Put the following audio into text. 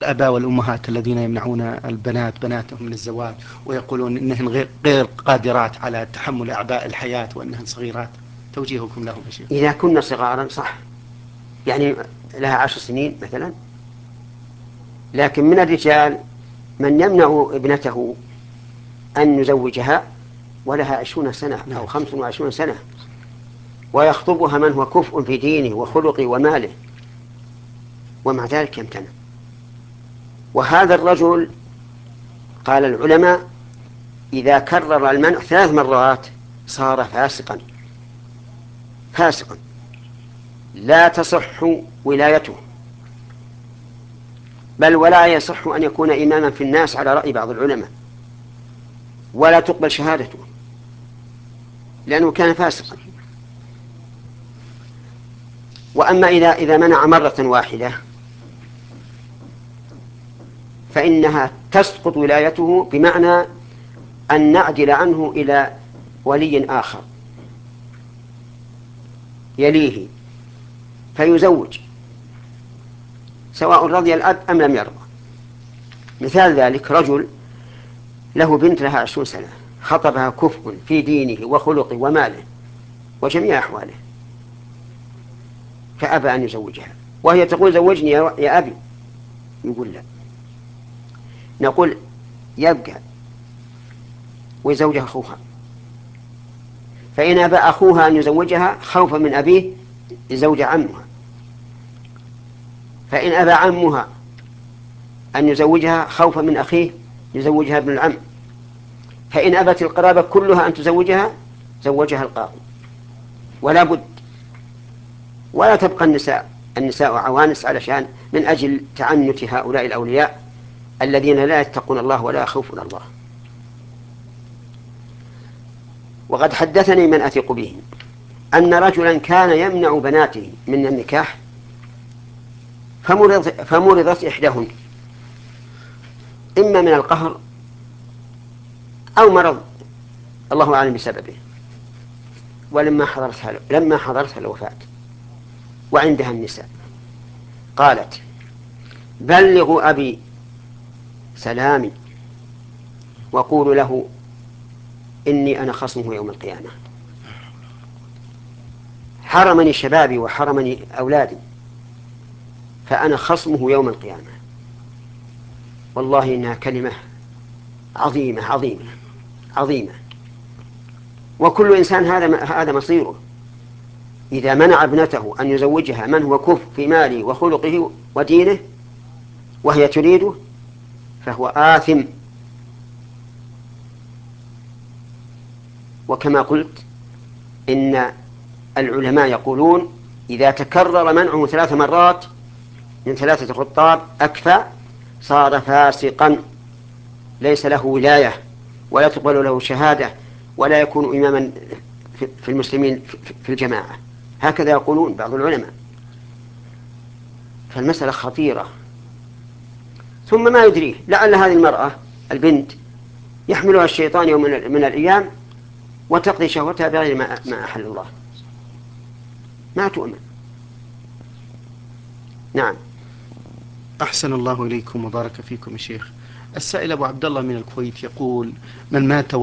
الآباء والأمهات الذين يمنعون البنات بناتهم من الزواج ويقولون إنهن غير قادرات على تحمل أعباء الحياة وأنهن صغيرات، توجيهكم لهم يا شيخ؟ إذا كنا صغارا صح، يعني لها 10 سنين مثلا. لكن من الرجال من يمنع ابنته أن يزوجها ولها 20 سنة أو 25 سنة، ويخطبها من هو كفء في دينه وخلقه وماله، ومع ذلك يمتنع. وهذا الرجل قال العلماء إذا كرر المنع 3 مرات صار فاسقا، فاسقا لا تصح ولايته، بل ولا يصح أن يكون إماما في الناس على رأي بعض العلماء، ولا تقبل شهادته لأنه كان فاسقا. وأما إذا منع مرة واحدة فإنها تسقط ولايته، بمعنى أن نعدل عنه إلى ولي آخر يليه فيزوج، سواء رضي الأب أم لم يرضى. مثال ذلك رجل له بنت لها 20 سنة، خطبها كفء في دينه وخلقه وماله وجميع أحواله، فأبى أن يزوجها، وهي تقول زوجني يا أبي، يقول لا. نقول يبقى ويزوجها أخوها، فإن أبى أخوها أن يزوجها خوفا من أبيه يزوج عمها، فإن أبى عمها أن يزوجها خوفا من أخيه يزوجها ابن العم، فإن أبت القرابة كلها أن تزوجها زوجها القاضي، ولا بد. ولا تبقى النساء عوانس علشان من أجل تعنت هؤلاء الأولياء الذين لا يتقون الله ولا يخافون الله. وقد حدثني من أثق به أن رجلا كان يمنع بناته من النكاح فمرضت إحداهن، إما من القهر أو مرض الله أعلم بسببه، ولما حضرتها الوفاة وعندها النساء قالت بلغوا أبي سلامي وقولوا له إني أنا خصمه يوم القيامة، حرمني شبابي وحرمني أولادي فأنا خصمه يوم القيامة. والله إنها كلمة عظيمة عظيمة عظيمة، وكل إنسان هذا مصيره. إذا منع ابنته أن يزوجها من هو كفء في ماله وخلقه ودينه وهي تريده فهو آثم. وكما قلت إن العلماء يقولون إذا تكرر منعه 3 مرات من 3 خطاب أكفى صار فاسقا، ليس له ولاية ولا تقبل له شهادة ولا يكون إماما في المسلمين في الجماعة، هكذا يقولون بعض العلماء. فالمسألة خطيرة. ثم ما يدريه لعل هذه المرأة البنت يحملها الشيطان يوم من الأيام وتقضي شهوتها بغير ما أحل الله، ما تؤمن. نعم. أحسن الله إليكم وبارك فيكم يا شيخ. السائل أبو عبد الله من الكويت يقول: من مات